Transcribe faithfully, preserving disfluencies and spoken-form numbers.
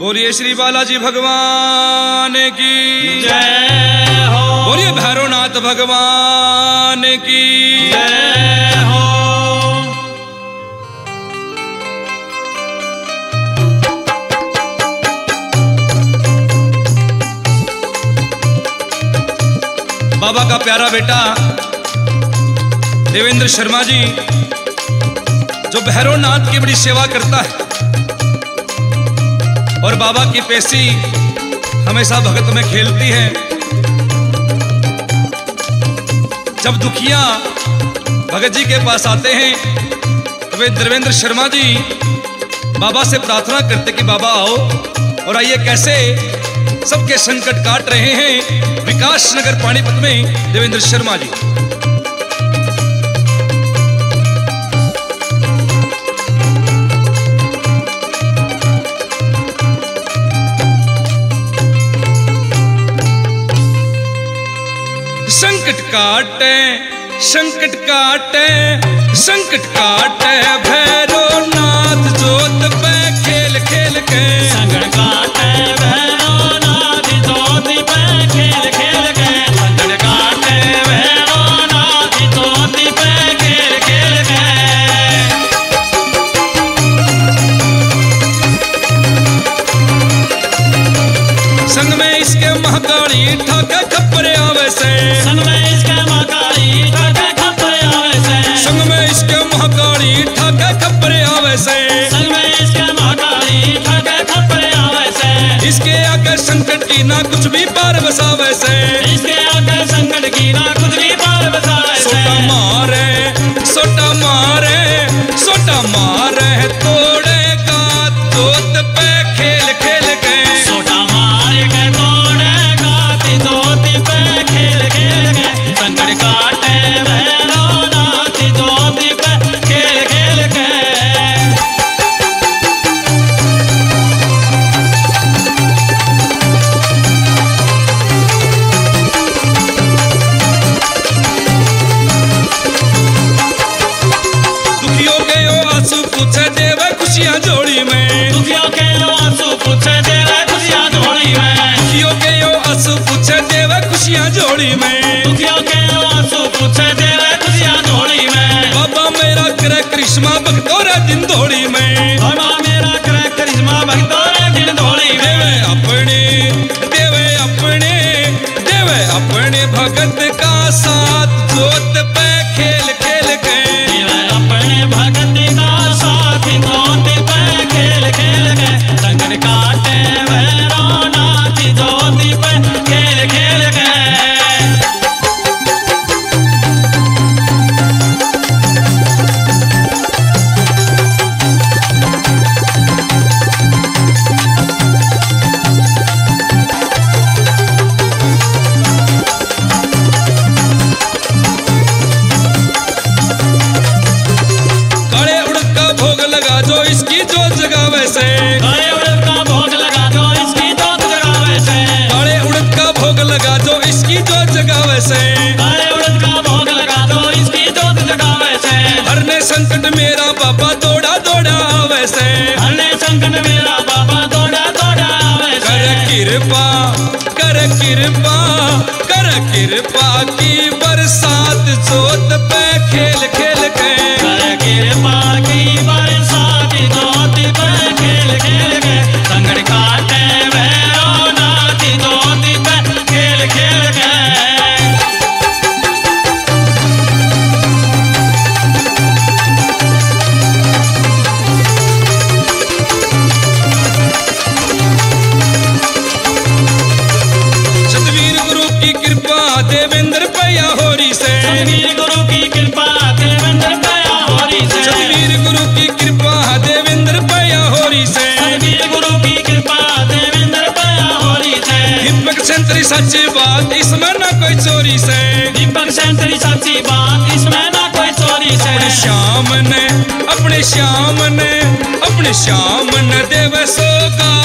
बोलिए श्री बालाजी भगवान की जय हो। बोलिए भैरवनाथ भगवान की जय हो। बाबा का प्यारा बेटा देवेंद्र शर्मा जी जो भैरवनाथ की बड़ी सेवा करता है और बाबा की पेशी हमेशा भगत में खेलती है। जब दुखिया भगत जी के पास आते हैं तो वे देवेंद्र शर्मा जी बाबा से प्रार्थना करते कि बाबा आओ और आइए कैसे सबके संकट काट रहे हैं विकास नगर पानीपत में देवेंद्र शर्मा जी। संकट काटे संकट काटे संकट काटे भैरवनाथ जोत पे खेल खेल के संकट काटे भैरवनाथ जोत पे खेल खेल के संकट काटे भैरवनाथ जोत पे खेल खेल के संग में इसके महाकाली ठाके खप्परे आवे से संग में इसके महाकाली ठाके खप्परे आवे से संग में इसके महाकाली ठाके खप्परे आवे से संग में इसके महाकाली ठाके खप्परे आवे से इसके आगे संकट की ना कुछ भी पार बसावे से इसके आगे संकट की ना कुछ भी पार बसावे से सोटा मारे सोटा मारे सोटा मारे तोड़े का जोत पे खेल खेल के सोटा मार के तोड़े गाती जोती पे खेल खेल के संकट काटे भैरवनाथ जोती पे खेल खेल के दुखियों के ओ आंसू पूछे देवे खुशियां जोड़ी में दुखियों के आंसू पूछे देवे खुशियां जोड़ी में दुखियों के ओ आंसू पूछे देवे खुशियां जोड़ी में दुखियों के आंसू पूछे देवे खुशियां जोड़ी में बाबा मेरा करे करिश्मा भक्तों रे दिन दौड़ी में बाबा मेरा करे करिश्मा भक्तों रे दिन दौड़ी में देवे अपने देवे अपने देवे अपने भगत का साथ जोत पे खेल खेल के देवे अपने भगत का साथ जोत पे खेल खेल के संकट काटे भैरवनाथ जोत पे खेल खेल के काले उड़द का भोग लगा जो इसकी जोत जगावे से काले उड़द का भोग लगा जो इसकी जोत जगावे से काले उड़द का भोग लगा जो इसकी जोत जगावे से काले उड़द का भोग लगा जो इसकी जोत जगावे से हरने संकट मेरा बाबा दौड़ा दौड़ा आवे से हरने संकट मेरा बाबा दौड़ा दौड़ा आवे से कर कृपा कर कृपा कर कृपा की बरसात जोत पे खेल खेल के कर कृपा की बरसात जोत पे खेल खेल के संकट काटे भैरवनाथ जोत पे खेल खेल के सतवीर गुरु की कृपा देवेंद्र पैया होरी से सतवीर गुरु की कृपा देवेंद्र पया होरी से सतवीर गुरु की कृपा देवेंद्र पैया होरी से सतवीर गुरु की कृपा देवेंद्र पया होरी से दीपक संतरी सच्ची बात इसमें ना कोई चोरी से दीपक सेंतरी सच्ची बात इसमें ना कोई चोरी से अपने श्याम ने अपने श्याम ने अपने श्याम ने देव सोगा